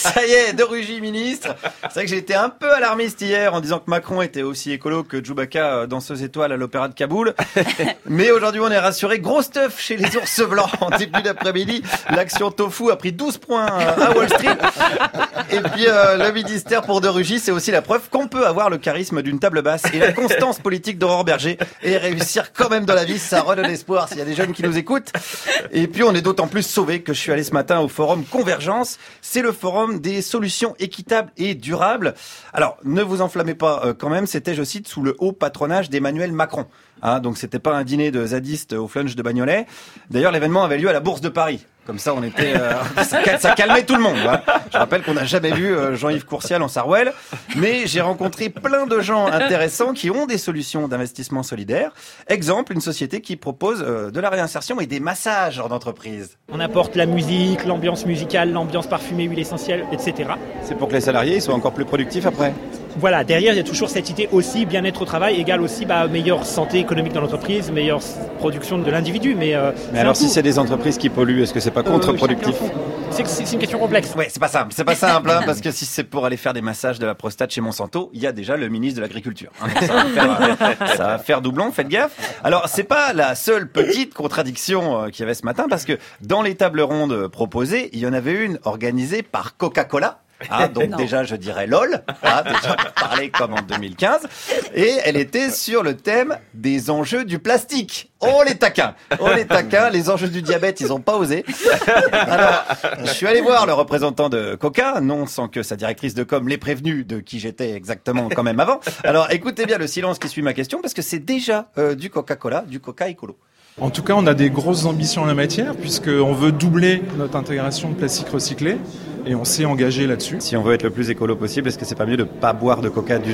Ça y est, de Rugy ministre. C'est vrai que j'ai été un peu alarmiste hier en disant que Macron était aussi écolo que Chewbacca, danseuse étoile à l'Opéra de Kaboul. Mais aujourd'hui, on est rassuré. Gros stuff chez les ours blancs en début d'après-midi. L'action tofu a pris 12 points à Wall Street. Et puis, le ministère pour de Rugy, c'est aussi la preuve qu'on peut avoir le charisme d'une table basse et la constance politique d'Aurore Berger et réussir quand même dans la vie. Ça redonne espoir s'il y a des jeunes qui nous écoutent. Et puis, on est d'autant plus sauvés que je suis allé ce matin au forum Convergence. C'est le forum des solutions équitables et durables. Alors, ne vous enflammez pas quand même, c'était, je cite, sous le haut patronage d'Emmanuel Macron. Donc c'était pas un dîner de zadistes au flunch de Bagnolet. D'ailleurs, l'événement avait lieu à la Bourse de Paris. Comme ça, on était, ça calmait tout le monde. Hein. Je rappelle qu'on n'a jamais vu Jean-Yves Courcial en Sarwell, mais j'ai rencontré plein de gens intéressants qui ont des solutions d'investissement solidaire. Exemple, une société qui propose de la réinsertion et des massages en entreprise. On apporte la musique, l'ambiance musicale, l'ambiance parfumée, huile essentielle, etc. C'est pour que les salariés ils soient encore plus productifs après. Voilà, derrière, il y a toujours cette idée aussi, bien-être au travail égale aussi meilleure santé économique dans l'entreprise, meilleure production de l'individu. Mais alors, si c'est des entreprises qui polluent, est-ce que c'est pas contre-productif ? C'est une question complexe. Ouais, c'est pas simple, hein, parce que si c'est pour aller faire des massages de la prostate chez Monsanto, il y a déjà le ministre de l'Agriculture. Hein, ça va faire doublon, faites gaffe. Alors, c'est pas la seule petite contradiction qu'il y avait ce matin, parce que dans les tables rondes proposées, il y en avait une organisée par Coca-Cola. Donc déjà je dirais LOL, déjà pour parler comme en 2015, et elle était sur le thème des enjeux du plastique. Oh les taquins, les enjeux du diabète, ils ont pas osé. Alors, je suis allé voir le représentant de Coca, non sans que sa directrice de com l'ait prévenu de qui j'étais exactement quand même avant. Alors écoutez bien le silence qui suit ma question, parce que c'est déjà du Coca-Cola, du Coca écolo. En tout cas, on a des grosses ambitions en la matière, puisqu'on veut doubler notre intégration de plastique recyclé, et on s'est engagé là-dessus. Si on veut être le plus écolo possible, est-ce que c'est pas mieux de pas boire de coca du tout ?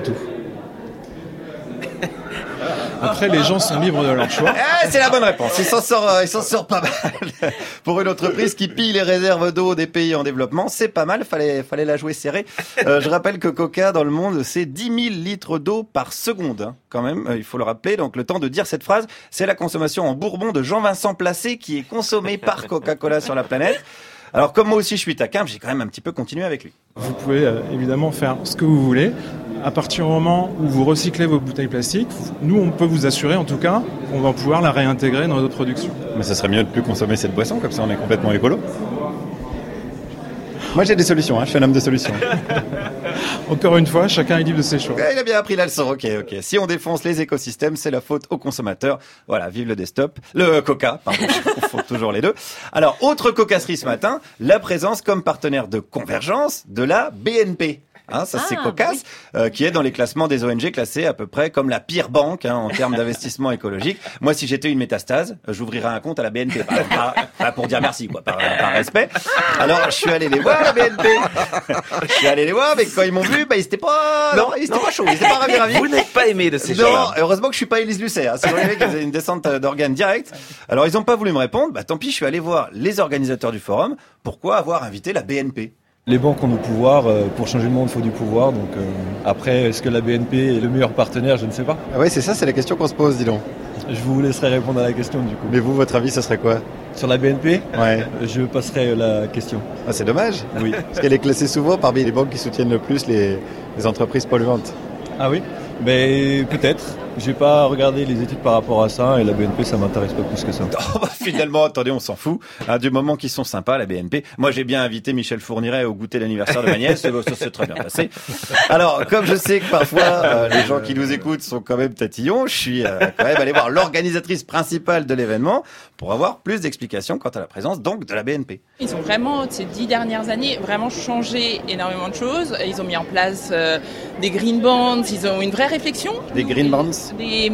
Après, les gens sont libres de leur choix. C'est la bonne réponse. Il s'en sort pas mal. Pour une entreprise qui pille les réserves d'eau des pays en développement, c'est pas mal. Fallait la jouer serrée. Je rappelle que Coca, dans le monde, c'est 10 000 litres d'eau par seconde. Hein, quand même, il faut le rappeler. Donc, le temps de dire cette phrase, c'est la consommation en bourbon de Jean-Vincent Placé qui est consommée par Coca-Cola sur la planète. Alors, comme moi aussi je suis taquin, j'ai quand même un petit peu continué avec lui. Vous pouvez évidemment faire ce que vous voulez. À partir du moment où vous recyclez vos bouteilles plastiques, nous, on peut vous assurer, en tout cas, qu'on va pouvoir la réintégrer dans notre production. Mais ça serait mieux de plus consommer cette boisson, comme ça on est complètement écolo. Moi, j'ai des solutions, je suis un homme de solutions. Encore une fois, chacun est libre de ses choix. Il a bien appris la leçon, ok. Si on défonce les écosystèmes, c'est la faute aux consommateurs. Voilà, vive le desktop. Le Coca, pardon, je confonds toujours les deux. Alors, autre cocasserie ce matin, la présence comme partenaire de Convergence de la BNP. C'est cocasse, oui. Qui est dans les classements des ONG classées à peu près comme la pire banque en termes d'investissement écologique. Moi, si j'étais une métastase, j'ouvrirais un compte à la BNP, pas pour dire merci, quoi, par respect. Alors, je suis allé les voir, la BNP. Je suis allé les voir, mais quand ils m'ont vu, ils étaient pas chauds, ils étaient pas ravis. Vous n'êtes pas aimé de ces gens-là. Non, heureusement que je suis pas Élise Lucet, c'est vrai qu'ils faisaient une descente d'organes directe. Alors, ils ont pas voulu me répondre, tant pis, je suis allé voir les organisateurs du forum. Pourquoi avoir invité la BNP ? Les banques ont le pouvoir, pour changer le monde, il faut du pouvoir. Donc après, est-ce que la BNP est le meilleur partenaire ? Je ne sais pas. Oui, c'est ça, c'est la question qu'on se pose, dis donc. Je vous laisserai répondre à la question du coup. Mais vous, votre avis, ce serait quoi ? Sur la BNP ? Ouais. Je passerai la question. C'est dommage. Oui. Parce qu'elle est classée souvent parmi les banques qui soutiennent le plus les entreprises polluantes. Ah oui ? Mais peut-être. J'ai pas regardé les études par rapport à ça et la BNP ça m'intéresse pas plus que ça. Finalement, attendez, on s'en fout. Du moment qu'ils sont sympas, la BNP. Moi, j'ai bien invité Michel Fourniret au goûter d'anniversaire de ma nièce. Ça s'est très bien passé. Alors, comme je sais que parfois les gens qui nous écoutent sont quand même tatillons, je suis quand même allé voir l'organisatrice principale de l'événement pour avoir plus d'explications quant à la présence donc de la BNP. Ils ont vraiment, ces 10 dernières années, vraiment changé énormément de choses. Ils ont mis en place des green bonds, ils ont une vraie réflexion. Des green bonds ? Des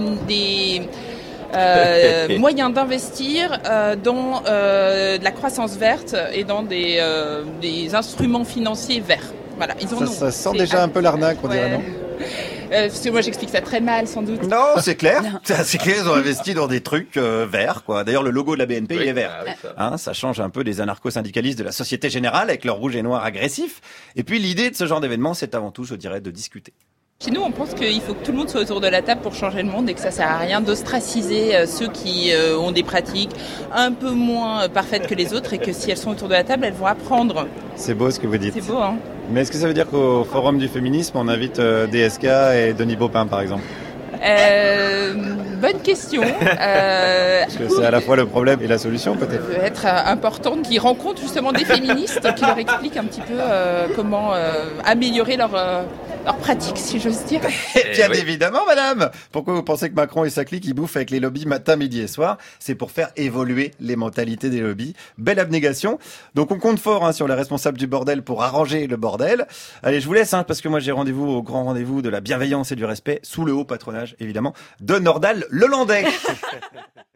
moyens d'investir dans de la croissance verte et dans des instruments financiers verts. Voilà, ça sent déjà un peu l'arnaque, on dirait, non ? Parce que moi j'explique ça très mal sans doute. Non, c'est clair. C'est clair, ils ont investi dans des trucs verts, quoi. D'ailleurs, le logo de la BNP, il est vert. Ça change un peu des anarcho-syndicalistes de la Société Générale avec leur rouge et noir agressif. Et puis l'idée de ce genre d'événement, c'est avant tout, je dirais, de discuter. Chez nous, on pense qu'il faut que tout le monde soit autour de la table pour changer le monde et que ça sert à rien d'ostraciser ceux qui ont des pratiques un peu moins parfaites que les autres et que si elles sont autour de la table, elles vont apprendre. C'est beau ce que vous dites. C'est beau, hein. Mais est-ce que ça veut dire qu'au Forum du féminisme, on invite DSK et Denis Baupin, par exemple ? Bonne question. Parce que c'est à la fois le problème et la solution, peut-être. Ça peut être important qu'ils rencontrent justement des féministes qui leur expliquent un petit peu comment améliorer leur pratique, si j'ose dire. Bien évidemment, madame. Pourquoi vous pensez que Macron et sa clique, ils bouffent avec les lobbies matin, midi et soir ? C'est pour faire évoluer les mentalités des lobbies. Belle abnégation. Donc on compte fort sur les responsables du bordel pour arranger le bordel. Allez, je vous laisse, parce que moi j'ai rendez-vous au grand rendez-vous de la bienveillance et du respect, sous le haut patronage, évidemment, de Nordal Lelandais.